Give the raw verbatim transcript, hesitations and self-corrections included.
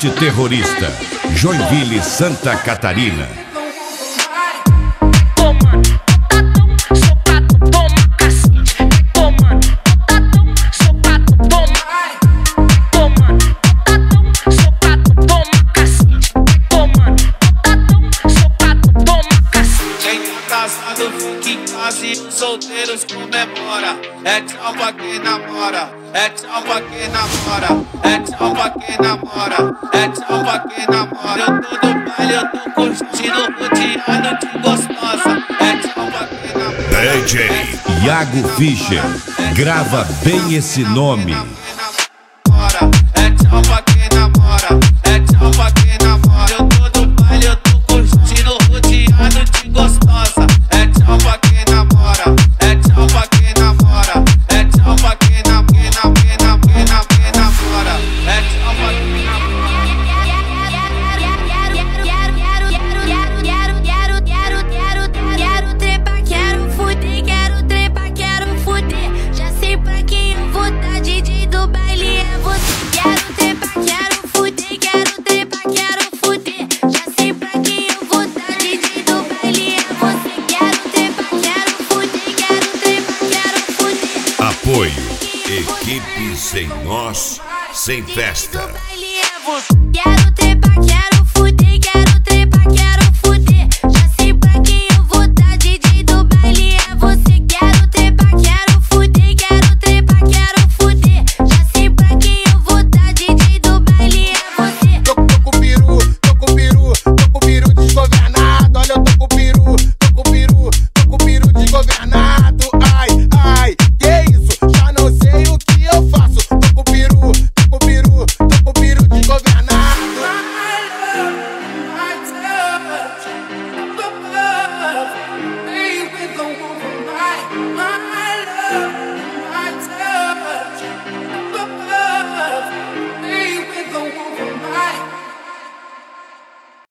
Antiterrorista, Joinville, Santa Catarina. Solteiros comemora, é tchau pra quem namora, é tchau pra quem namora, é tchau pra quem namora, é tchau pra quem namora. Eu tô no baile, eu tô curtindo, rodeado de gostosa, é tchau pra quem namora. D J Iago Fischer, grava bem esse nome. É tchau pra quem namora, é tchau pra quem namora. Eu tô no baile, eu tô curtindo, rodeado de gostosa, é tchau pra quem namora. É tchau pra quem namora, é tchau pra quem namora, quem namora, quem namora, quem namora, é tchau pra quem namora. Quero trepar, quero fuder, quero trepar, quero fuder. Já sei pra quem eu vou dar, D J do baile é você. Quero trepar, quero fuder, quero trepar, quero fuder. Já sei pra quem eu vou dar, D J do baile é você. Quero trepar, quero fuder, quero trepar, quero fuder. Apoio, equipe sem nós, sem festa. Quero trepar, quero